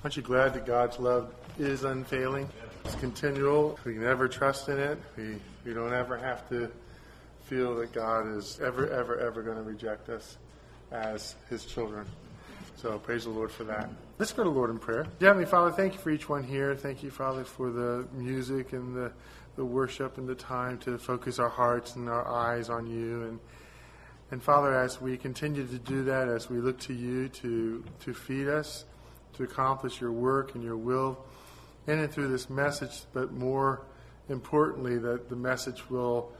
Aren't you glad that God's love is unfailing? It's continual. We can never trust in it. We don't ever have to feel that God is ever going to reject us as his children. So praise the Lord for that. Let's go to Lord in prayer. Dear Heavenly Father, thank you for each one here. Thank you, Father, for the music and the worship and the time to focus our hearts and our eyes on you. And Father, as we continue to do that, as we look to you to feed us, to accomplish your work and your will in and through this message, but more importantly, that the message will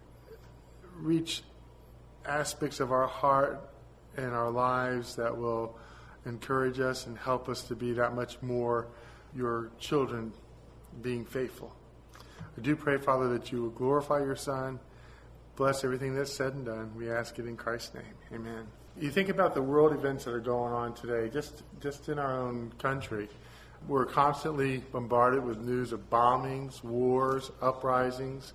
reach aspects of our heart and our lives that will encourage us and help us to be that much more your children being faithful. I do pray, Father, that you will glorify your Son. Bless everything that's said and done. We ask it in Christ's name. Amen. You think about the world events that are going on today, just in our own country. We're constantly bombarded with news of bombings, wars, uprisings,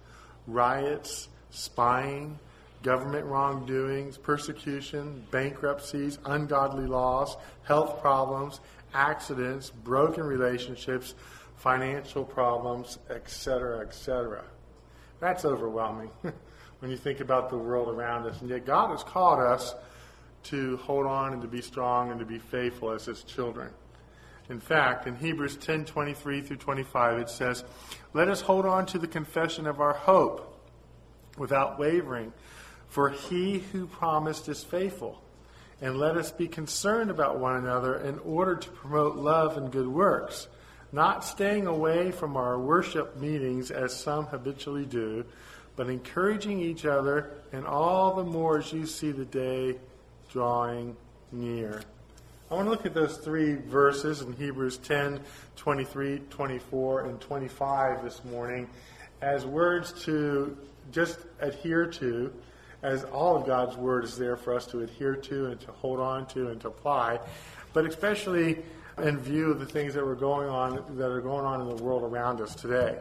riots, spying, government wrongdoings, persecution, bankruptcies, ungodly laws, health problems, accidents, broken relationships, financial problems, etc., etc. That's overwhelming when you think about the world around us. And yet God has called us to hold on and to be strong and to be faithful as his children. In fact, in Hebrews 10:23 through 25, it says, "Let us hold on to the confession of our hope without wavering, for he who promised is faithful. And let us be concerned about one another in order to promote love and good works, not staying away from our worship meetings as some habitually do, but encouraging each other, and all the more as you see the day drawing near." I want to look at those three verses in Hebrews 10:23, 24, and 25 this morning as words to just adhere to, as all of God's word is there for us to adhere to and to hold on to and to apply, but especially in view of the things that are going on in the world around us today.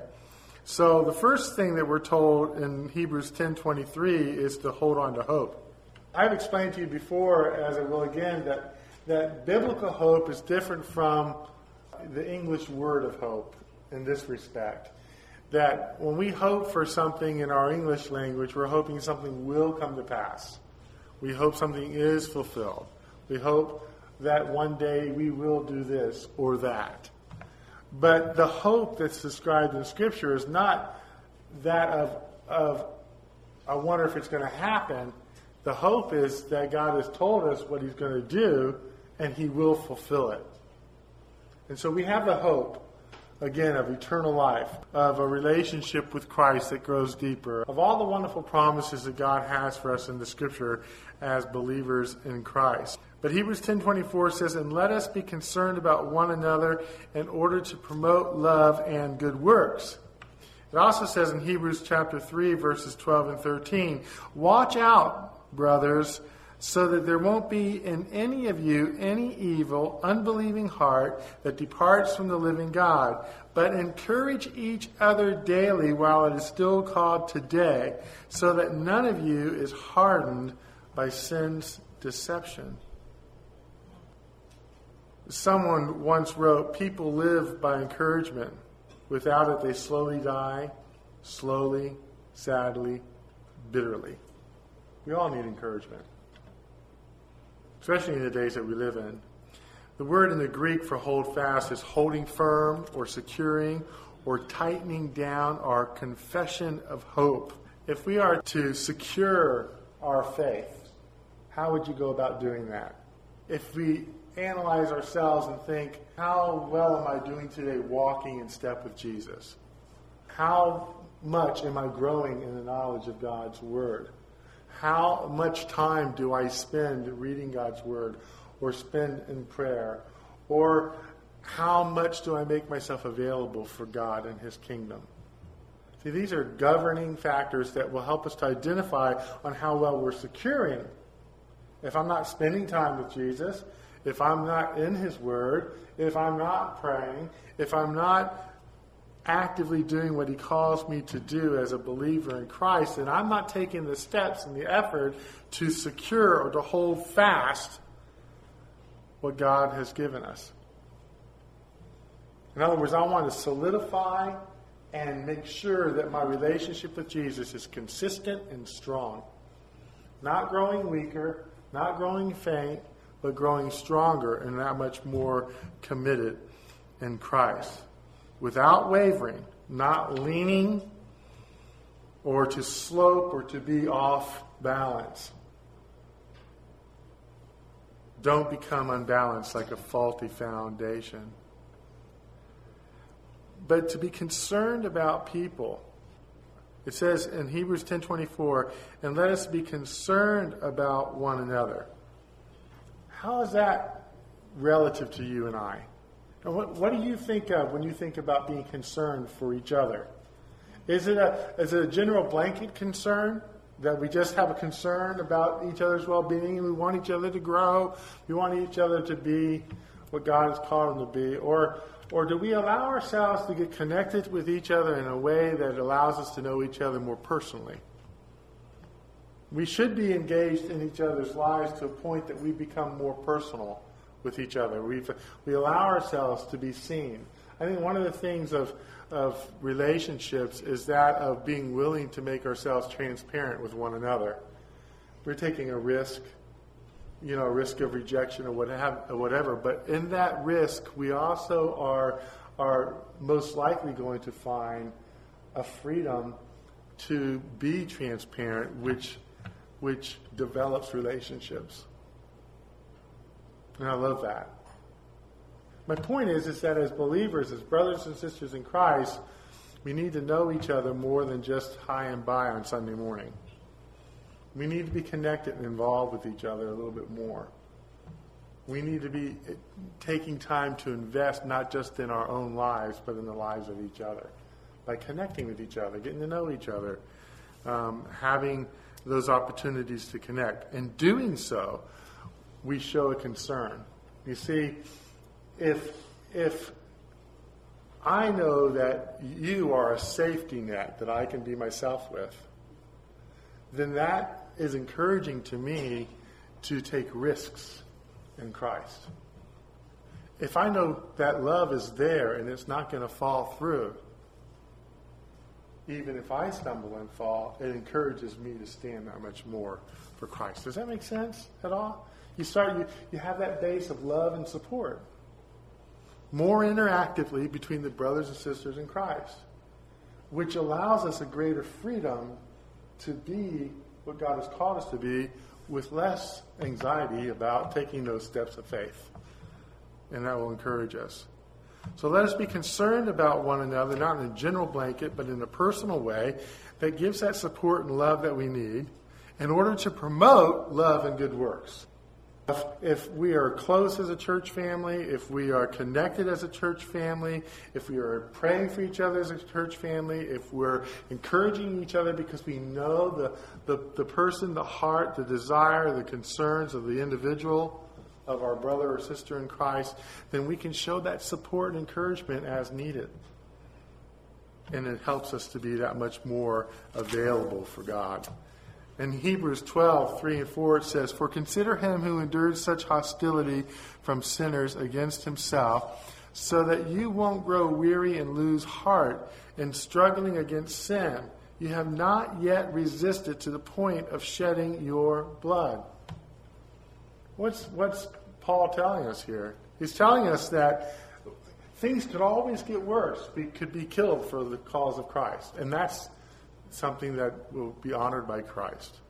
So the first thing that we're told in Hebrews 10:23 is to hold on to hope. I've explained to you before, as I will again, that biblical hope is different from the English word of hope in this respect. That when we hope for something in our English language, we're hoping something will come to pass. We hope something is fulfilled. We hope that one day we will do this or that. But the hope that's described in Scripture is not that of I wonder if it's going to happen. The hope is that God has told us what he's going to do, and he will fulfill it. And so we have the hope, again, of eternal life, of a relationship with Christ that grows deeper, of all the wonderful promises that God has for us in the Scripture as believers in Christ. But Hebrews 10:24 says, "And let us be concerned about one another in order to promote love and good works." It also says in Hebrews chapter 3, verses 12 and 13, "Watch out, brothers, so that there won't be in any of you any evil, unbelieving heart that departs from the living God. But encourage each other daily while it is still called today, so that none of you is hardened by sin's deception." Someone once wrote, "People live by encouragement. Without it, they slowly die, slowly, sadly, bitterly." We all need encouragement, especially in the days that we live in. The word in the Greek for hold fast is holding firm or securing or tightening down our confession of hope. If we are to secure our faith, how would you go about doing that? If we analyze ourselves and think, how well am I doing today walking in step with Jesus? How much am I growing in the knowledge of God's Word? How much time do I spend reading God's Word or spend in prayer? Or how much do I make myself available for God and his kingdom? See, these are governing factors that will help us to identify on how well we're securing. If I'm not spending time with Jesus, if I'm not in his Word, if I'm not praying, if I'm not actively doing what he calls me to do as a believer in Christ, and I'm not taking the steps and the effort to secure or to hold fast what God has given us. In other words, I want to solidify and make sure that my relationship with Jesus is consistent and strong. Not growing weaker, not growing faint, but growing stronger and that much more committed in Christ. Without wavering, not leaning or to slope or to be off balance. Don't become unbalanced like a faulty foundation. But to be concerned about people. It says in Hebrews 10:24, and let us be concerned about one another. How is that relative to you and I? And what do you think of when you think about being concerned for each other? Is it a general blanket concern that we just have a concern about each other's well-being and we want each other to grow, we want each other to be what God has called them to be? Or do we allow ourselves to get connected with each other in a way that allows us to know each other more personally? We should be engaged in each other's lives to a point that we become more personal with each other. We allow ourselves to be seen. I think one of the things of relationships is that of being willing to make ourselves transparent with one another. We're taking a risk, a risk of rejection or whatever. But in that risk, we also are most likely going to find a freedom to be transparent, which develops relationships. And I love that. My point is that as believers, as brothers and sisters in Christ, we need to know each other more than just hi and bye on Sunday morning. We need to be connected and involved with each other a little bit more. We need to be taking time to invest not just in our own lives, but in the lives of each other. By connecting with each other, getting to know each other, having those opportunities to connect. In doing so, we show a concern. You see, if I know that you are a safety net that I can be myself with, then that is encouraging to me to take risks in Christ. If I know that love is there and it's not going to fall through, even if I stumble and fall, it encourages me to stand that much more for Christ. Does that make sense at all? You have that base of love and support more interactively between the brothers and sisters in Christ, which allows us a greater freedom to be what God has called us to be with less anxiety about taking those steps of faith. And that will encourage us. So let us be concerned about one another, not in a general blanket, but in a personal way that gives that support and love that we need in order to promote love and good works. If we are close as a church family, if we are connected as a church family, if we are praying for each other as a church family, if we're encouraging each other because we know the person, the heart, the desire, the concerns of the individual, of our brother or sister in Christ, then we can show that support and encouragement as needed. And it helps us to be that much more available for God. In Hebrews 12:3-4, it says, "For consider him who endured such hostility from sinners against himself, so that you won't grow weary and lose heart in struggling against sin. You have not yet resisted to the point of shedding your blood." What's Paul telling us here? He's telling us that things could always get worse. We could be killed for the cause of Christ. And that's something that will be honored by Christ.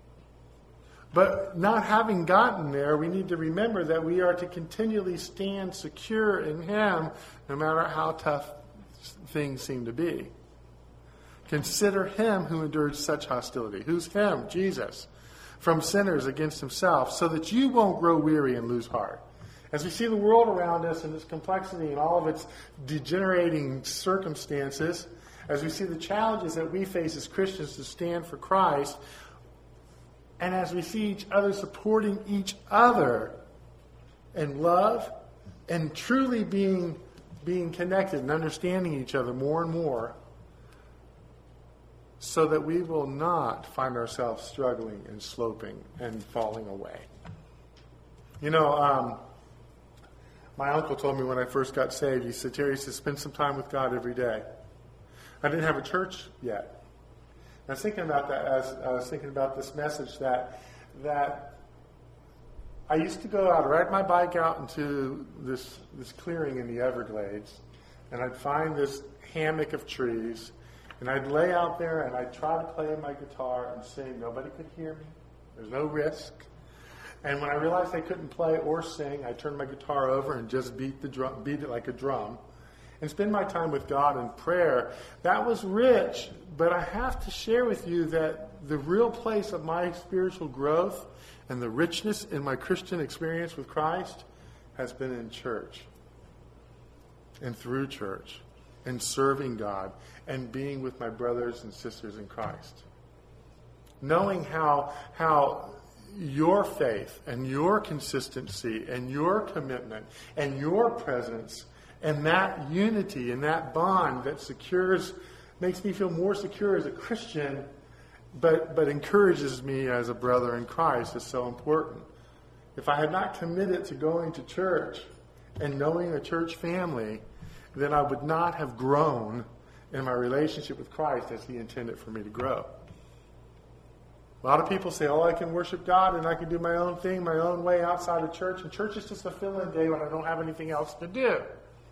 But not having gotten there, we need to remember that we are to continually stand secure in him no matter how tough things seem to be. Consider him who endured such hostility. Who's him? Jesus. From sinners against himself, so that you won't grow weary and lose heart. As we see the world around us and its complexity and all of its degenerating circumstances, as we see the challenges that we face as Christians to stand for Christ, and as we see each other supporting each other in love and truly being connected and understanding each other more and more, so that we will not find ourselves struggling and sloping and falling away. My uncle told me when I first got saved, he said, Terry, spend some time with God every day. I didn't have a church yet. I was thinking about that as I was thinking about this message that I used to go out, ride my bike out into this clearing in the Everglades, and I'd find this hammock of trees, and I'd lay out there and I'd try to play my guitar and sing. Nobody could hear me. There's no risk. And when I realized I couldn't play or sing, I turned my guitar over and just beat it like a drum, and spend my time with God in prayer. That was rich, but I have to share with you that the real place of my spiritual growth and the richness in my Christian experience with Christ has been in church and through church and serving God and being with my brothers and sisters in Christ. Knowing how your faith and your consistency and your commitment and your presence and that unity and that bond that makes me feel more secure as a Christian, but encourages me as a brother in Christ is so important. If I had not committed to going to church and knowing a church family, then I would not have grown in my relationship with Christ as He intended for me to grow. A lot of people say, I can worship God and I can do my own thing, my own way outside of church, and church is just a fill-in day when I don't have anything else to do.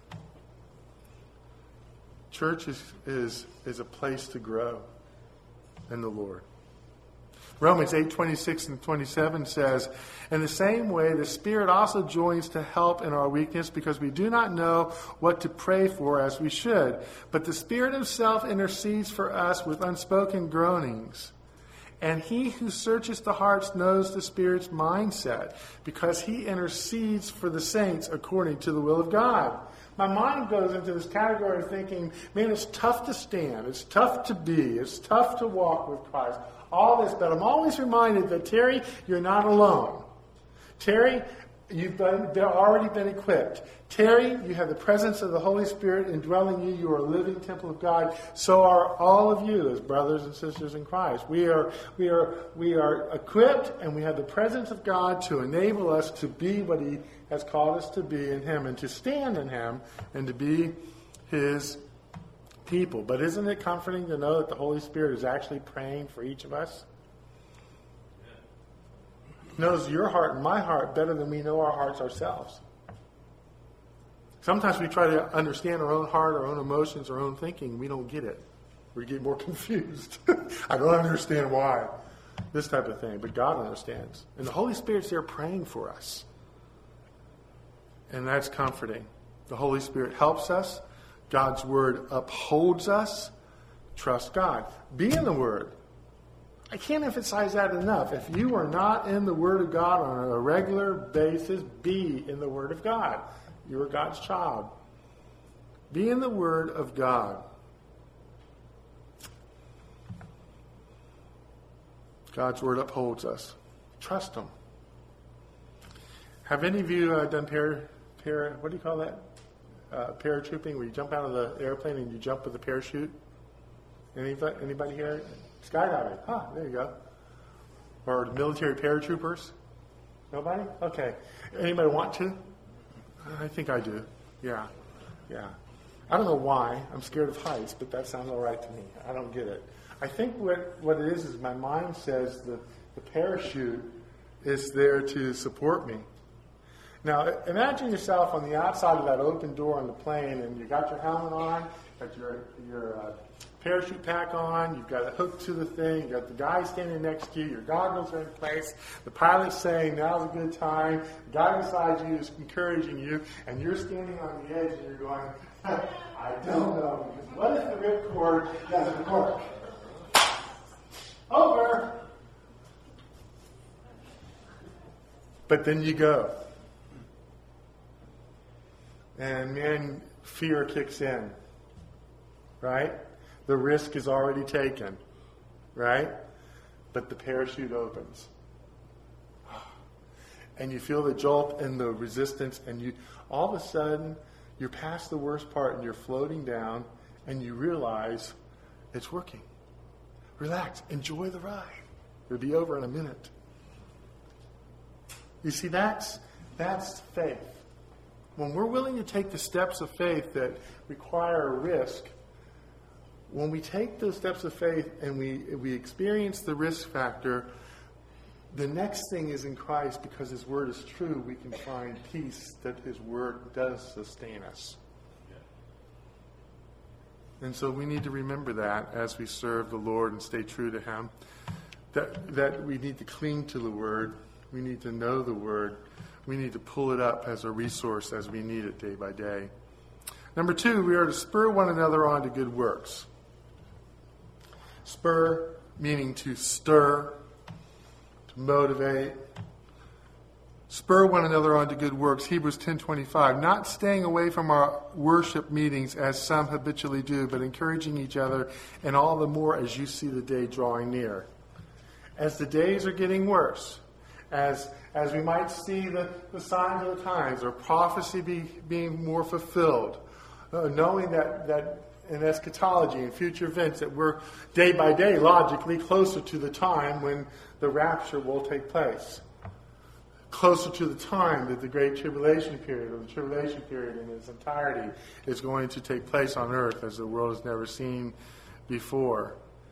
Church is a place to grow in the Lord. Romans 8:26 and 27 says, in the same way, the Spirit also joins to help in our weakness because we do not know what to pray for as we should. But the Spirit Himself intercedes for us with unspoken groanings. And He who searches the hearts knows the Spirit's mindset because He intercedes for the saints according to the will of God. My mind goes into this category of thinking, man, it's tough to stand. It's tough to be. It's tough to walk with Christ. All this, but I'm always reminded that, Terry, you're not alone. Terry, you've already been equipped. Terry, you have the presence of the Holy Spirit indwelling you. You are a living temple of God. So are all of you as brothers and sisters in Christ. We are equipped, and we have the presence of God to enable us to be what He has called us to be in Him, and to stand in Him, and to be His people. But isn't it comforting to know that the Holy Spirit is actually praying for each of us? He knows your heart and my heart better than we know our hearts ourselves. Sometimes we try to understand our own heart, our own emotions, our own thinking. We don't get it. We get more confused. I don't understand why. This type of thing. But God understands. And the Holy Spirit's there praying for us. And that's comforting. The Holy Spirit helps us. God's Word upholds us. Trust God. Be in the Word. I can't emphasize that enough. If you are not in the Word of God on a regular basis, be in the Word of God. You are God's child. Be in the Word of God. God's Word upholds us. Trust Him. Have any of you done what do you call that? Paratrooping, where you jump out of the airplane and you jump with a parachute? Anybody here? Skydiving. There you go. Or military paratroopers? Nobody? Okay. Anybody want to? I think I do. Yeah. I don't know why. I'm scared of heights, but that sounds all right to me. I don't get it. I think what it is my mind says the parachute is there to support me. Now, imagine yourself on the outside of that open door on the plane, and you got your helmet on, got your parachute pack on, you've got it hooked to the thing, you've got the guy standing next to you, your goggles are in place, the pilot's saying, now's a good time, the guy beside you is encouraging you, and you're standing on the edge and you're going, I don't know, because what if the ripcord doesn't work? Over! But then you go. And man, fear kicks in, right? The risk is already taken, right? But the parachute opens. And you feel the jolt and the resistance, and you all of a sudden, you're past the worst part, and you're floating down, and you realize it's working. Relax. Enjoy the ride. It'll be over in a minute. You see, that's faith. when we're willing to take the steps of faith that require a risk, when we take those steps of faith and we experience the risk factor, the next thing is in Christ, because his word is true, we can find peace that his word does sustain us. And so we need to remember that as we serve the Lord and stay true to him, that we need to cling to the word. We need to know the word. We need to pull it up as a resource as we need it day by day. Number 2, we are to spur one another on to good works. Spur meaning to stir, to motivate. Spur one another on to good works. Hebrews 10:25. Not staying away from our worship meetings as some habitually do, but encouraging each other, and all the more as you see the day drawing near. As the days are getting worse, as we might see the signs of the times, or prophecy being more fulfilled, knowing that in eschatology and future events that we're day by day logically closer to the time when the rapture will take place. Closer to the time that the Great Tribulation period, or the Tribulation period in its entirety, is going to take place on earth as the world has never seen before.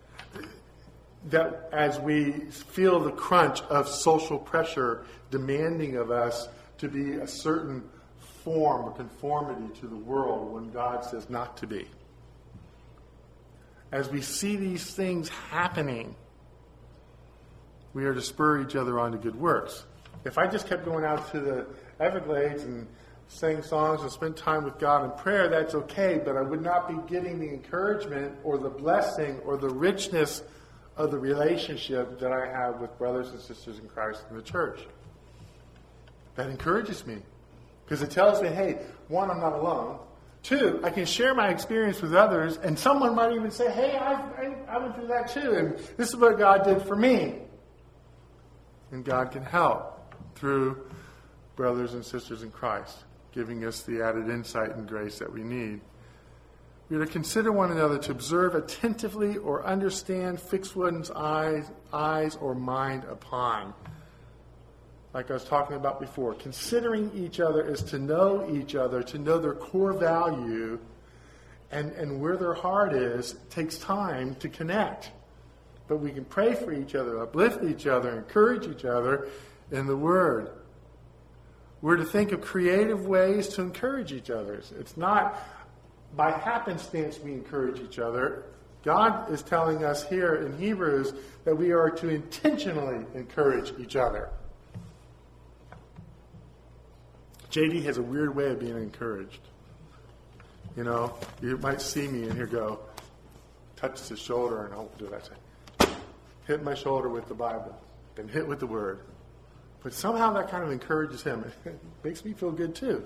That as we feel the crunch of social pressure demanding of us to be a certain form or conformity to the world when God says not to be. As we see these things happening, we are to spur each other on to good works. If I just kept going out to the Everglades and sang songs and spent time with God in prayer, that's okay, but I would not be getting the encouragement or the blessing or the richness of the relationship that I have with brothers and sisters in Christ in the church. That encourages me, because it tells me, hey, 1, I'm not alone. 2, I can share my experience with others, and someone might even say, hey, I went through that too, and this is what God did for me. And God can help through brothers and sisters in Christ, giving us the added insight and grace that we need. We are to consider one another, to observe attentively or understand, fix one's eyes or mind upon. Like I was talking about before, considering each other is to know each other, to know their core value, and where their heart is. It takes time to connect. But we can pray for each other, uplift each other, encourage each other in the Word. We're to think of creative ways to encourage each other. It's not by happenstance we encourage each other. God is telling us here in Hebrews that we are to intentionally encourage each other. JD has a weird way of being encouraged. You know, you might see me in here go, touches his shoulder, and I'll do that. Say, hit my shoulder with the Bible, then hit with the Word. But somehow that kind of encourages him. It makes me feel good too.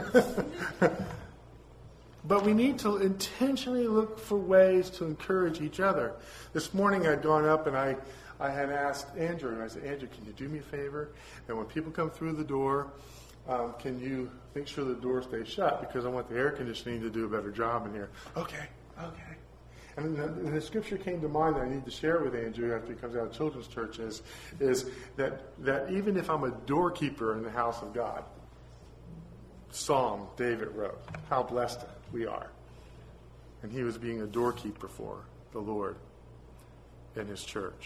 But we need to intentionally look for ways to encourage each other. This morning I'd gone up and I had asked Andrew, and I said, Andrew, can you do me a favor? And when people come through the door, can you make sure the door stays shut? Because I want the air conditioning to do a better job in here. Okay. And the scripture came to mind that I need to share with Andrew after he comes out of children's churches is that even if I'm a doorkeeper in the house of God, Psalm David wrote, how blessed we are. And he was being a doorkeeper for the Lord in his church.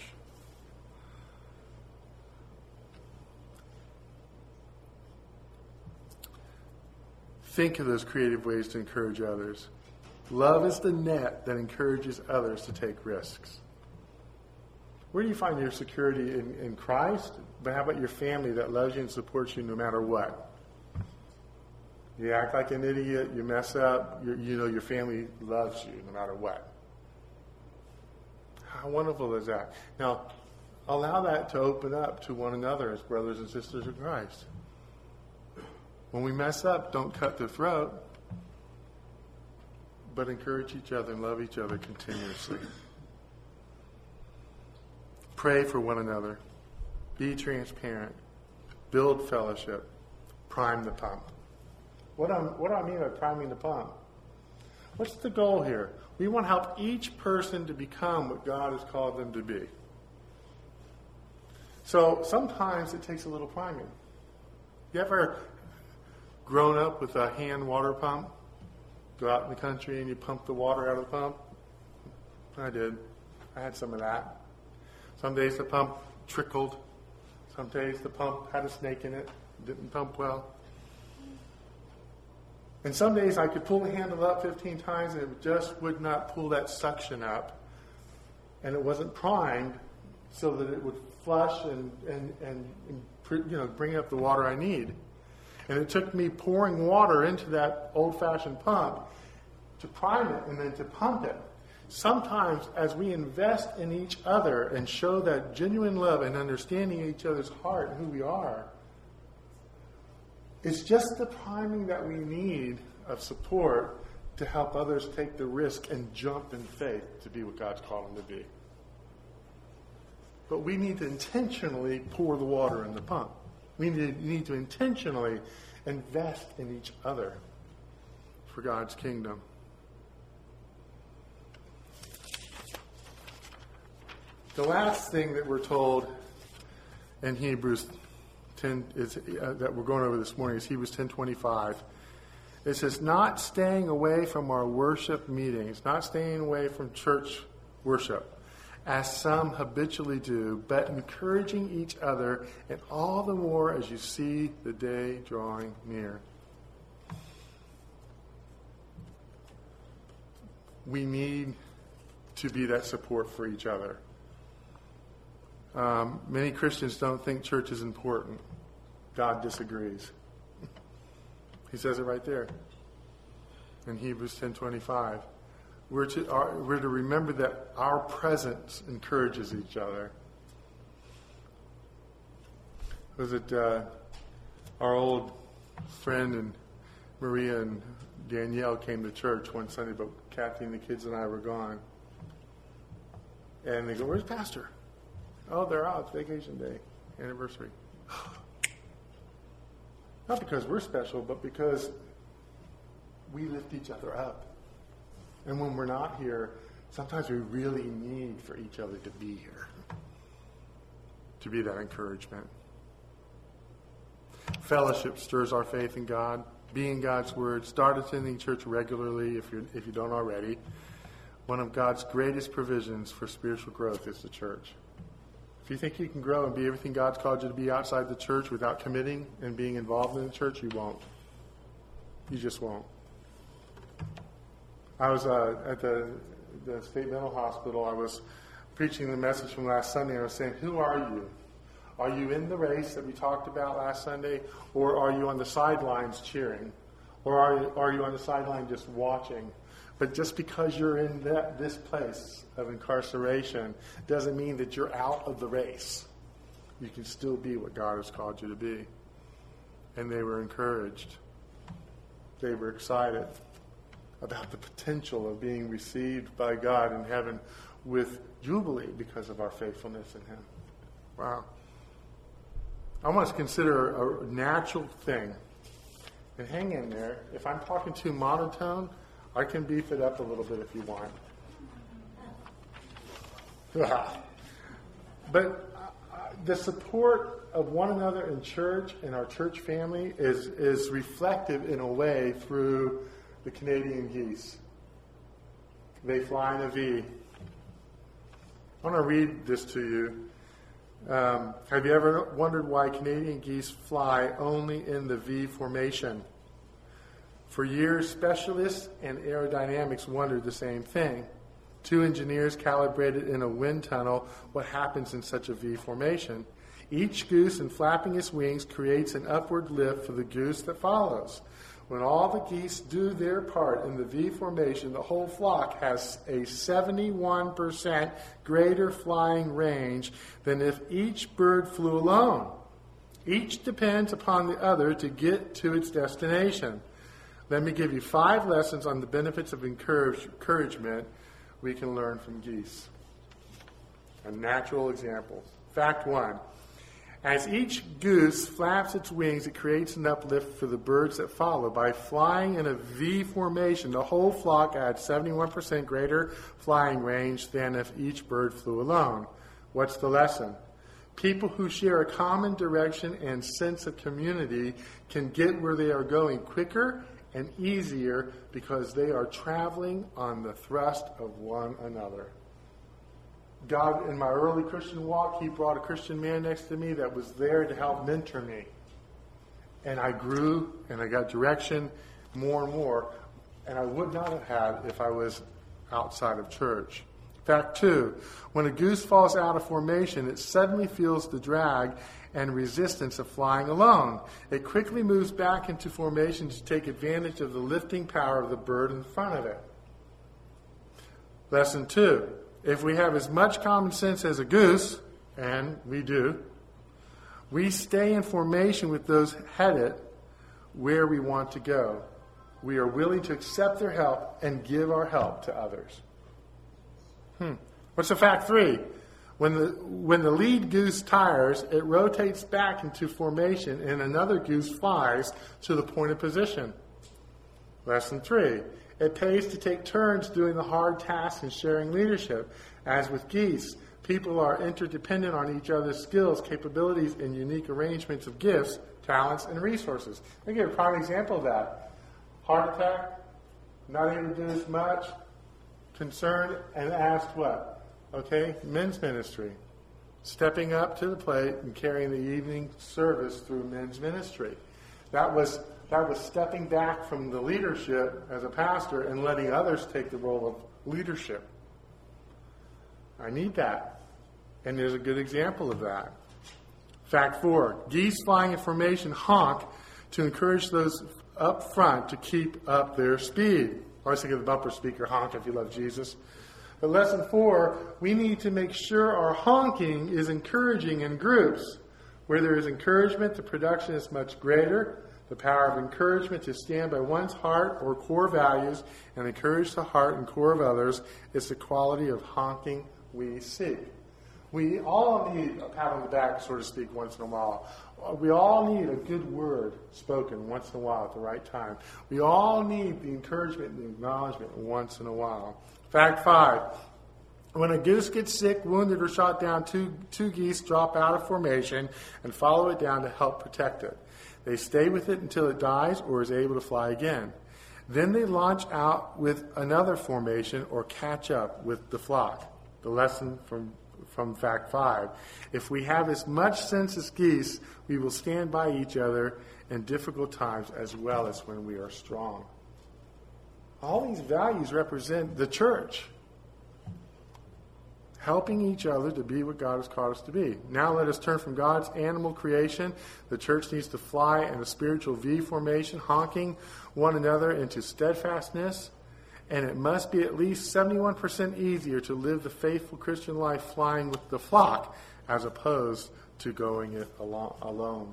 Think of those creative ways to encourage others. Love is the net that encourages others to take risks. Where do you find your security in Christ? But how about your family that loves you and supports you no matter what? You act like an idiot, you mess up, you know your family loves you no matter what. How wonderful is that? Now, allow that to open up to one another as brothers and sisters in Christ. When we mess up, don't cut their throat, but encourage each other and love each other continuously. Pray for one another. Be transparent. Build fellowship. Prime the pump. What do I mean by priming the pump? What's the goal here? We want to help each person to become what God has called them to be. So sometimes it takes a little priming. You ever grown up with a hand water pump? Go out in the country and you pump the water out of the pump? I did. I had some of that. Some days the pump trickled. Some days the pump had a snake in it. Didn't pump well. And some days I could pull the handle up 15 times and it just would not pull that suction up. And it wasn't primed so that it would flush and bring up the water I need. And it took me pouring water into that old-fashioned pump to prime it and then to pump it. Sometimes as we invest in each other and show that genuine love and understanding each other's heart and who we are, it's just the priming that we need of support to help others take the risk and jump in faith to be what God's called them to be. But we need to intentionally pour the water in the pump. We need to intentionally invest in each other for God's kingdom. The last thing that we're told in Hebrews 10 that we're going over this morning is Hebrews 10:25. It says, not staying away from our worship meetings, not staying away from church worship, as some habitually do, but encouraging each other, and all the more as you see the day drawing near. We need to be that support for each other. Many Christians don't think church is important. God disagrees. He says it right there in Hebrews 10:25. We're to remember that our presence encourages each other. Was it our old friend and Maria and Danielle came to church one Sunday, but Kathy and the kids and I were gone. And they go, where's Pastor? Oh, they're out. It's vacation day, anniversary. Not because we're special, but because we lift each other up. And when we're not here, sometimes we really need for each other to be here, to be that encouragement. Fellowship stirs our faith in God. Be in God's Word. Start attending church regularly if you don't already. One of God's greatest provisions for spiritual growth is the church. If you think you can grow and be everything God's called you to be outside the church without committing and being involved in the church, you won't. You just won't. I was at the State Mental Hospital. I was preaching the message from last Sunday. I was saying, who are you? Are you in the race that we talked about last Sunday? Or are you on the sidelines cheering? Or are you on the sideline just watching? But just because you're in this place of incarceration doesn't mean that you're out of the race. You can still be what God has called you to be. And they were encouraged. They were excited about the potential of being received by God in heaven with jubilee because of our faithfulness in Him. Wow. I want us to consider a natural thing. And hang in there. If I'm talking too monotone, I can beef it up a little bit if you want. But the support of one another in church and our church family is reflective in a way through the Canadian geese. They fly in a V. I want to read this to you. Have you ever wondered why Canadian geese fly only in the V formation? For years, specialists and aerodynamics wondered the same thing. Two engineers calibrated in a wind tunnel what happens in such a V formation. Each goose, in flapping its wings, creates an upward lift for the goose that follows. When all the geese do their part in the V formation, the whole flock has a 71% greater flying range than if each bird flew alone. Each depends upon the other to get to its destination. Let me give you 5 lessons on the benefits of encouragement we can learn from geese. A natural example. Fact 1. As each goose flaps its wings, it creates an uplift for the birds that follow. By flying in a V formation, the whole flock adds 71% greater flying range than if each bird flew alone. What's the lesson? People who share a common direction and sense of community can get where they are going quicker and easier because they are traveling on the thrust of one another. God, in my early Christian walk, He brought a Christian man next to me that was there to help mentor me. And I grew and I got direction more and more. And I would not have had if I was outside of church. Fact 2, when a goose falls out of formation, it suddenly feels the drag and resistance of flying alone. It quickly moves back into formation to take advantage of the lifting power of the bird in front of it. Lesson 2, if we have as much common sense as a goose, and we do, we stay in formation with those headed where we want to go. We are willing to accept their help and give our help to others. What's the fact 3? When the lead goose tires, it rotates back into formation and another goose flies to the point of position. Lesson 3. It pays to take turns doing the hard tasks and sharing leadership. As with geese, people are interdependent on each other's skills, capabilities, and unique arrangements of gifts, talents, and resources. Let me give a prime example of that. Heart attack, not able to do as much, concerned, and asked what? Okay, men's ministry. Stepping up to the plate and carrying the evening service through men's ministry. That was stepping back from the leadership as a pastor and letting others take the role of leadership. I need that. And there's a good example of that. Fact 4, geese flying in formation honk to encourage those up front to keep up their speed. I always think of the bumper speaker, honk if you love Jesus. But lesson 4, we need to make sure our honking is encouraging in groups. Where there is encouragement, the production is much greater. The power of encouragement to stand by one's heart or core values and encourage the heart and core of others is the quality of honking we seek. We all need a pat on the back, so to speak, once in a while. We all need a good word spoken once in a while at the right time. We all need the encouragement and the acknowledgement once in a while. Fact 5. When a goose gets sick, wounded, or shot down, two geese drop out of formation and follow it down to help protect it. They stay with it until it dies or is able to fly again. Then they launch out with another formation or catch up with the flock. The lesson from fact 5. If we have as much sense as geese, we will stand by each other in difficult times as well as when we are strong. All these values represent the church. Helping each other to be what God has called us to be. Now let us turn from God's animal creation. The church needs to fly in a spiritual V formation, honking one another into steadfastness. And it must be at least 71% easier to live the faithful Christian life flying with the flock as opposed to going it alone.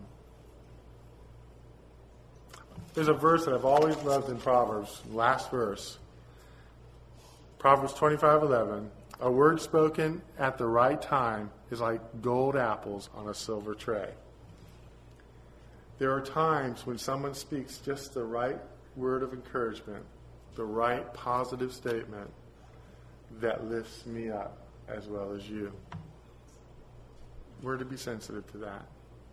There's a verse that I've always loved in Proverbs, last verse. Proverbs 25:11. A word spoken at the right time is like gold apples on a silver tray. There are times when someone speaks just the right word of encouragement, the right positive statement that lifts me up as well as you. We're to be sensitive to that.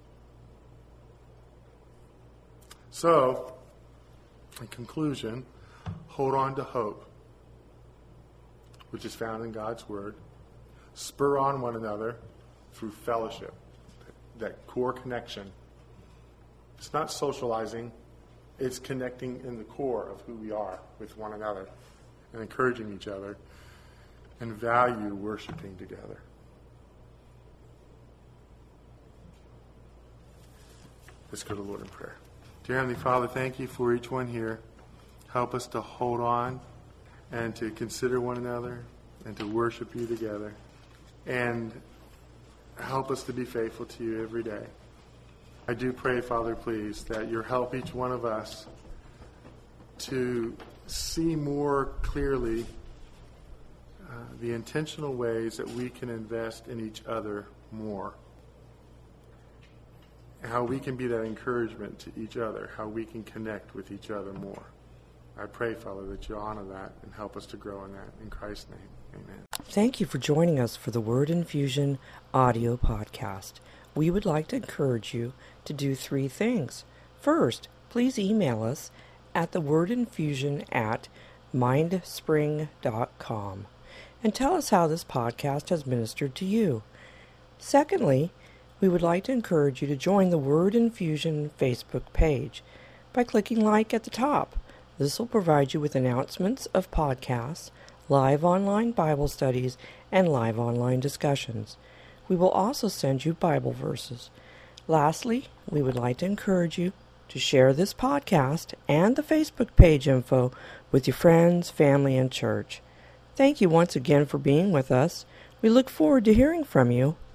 So, in conclusion, hold on to hope, which is found in God's Word. Spur on one another through fellowship, that core connection. It's not socializing, it's connecting in the core of who we are with one another and encouraging each other, and value worshiping together. Let's go to the Lord in prayer. Dear Heavenly Father, thank you for each one here. Help us to hold on and to consider one another and to worship you together. And help us to be faithful to you every day. I do pray, Father, please, that you'll help each one of us to see more clearly the intentional ways that we can invest in each other more. How we can be that encouragement to each other, how we can connect with each other more. I pray, Father, that you honor that and help us to grow in that. In Christ's name, amen. Thank you for joining us for the Word Infusion audio podcast. We would like to encourage you to do 3 things. First, please email us at thewordinfusion@mindspring.com and tell us how this podcast has ministered to you. Secondly, we would like to encourage you to join the Word Infusion Facebook page by clicking like at the top. This will provide you with announcements of podcasts, live online Bible studies, and live online discussions. We will also send you Bible verses. Lastly, we would like to encourage you to share this podcast and the Facebook page info with your friends, family, and church. Thank you once again for being with us. We look forward to hearing from you.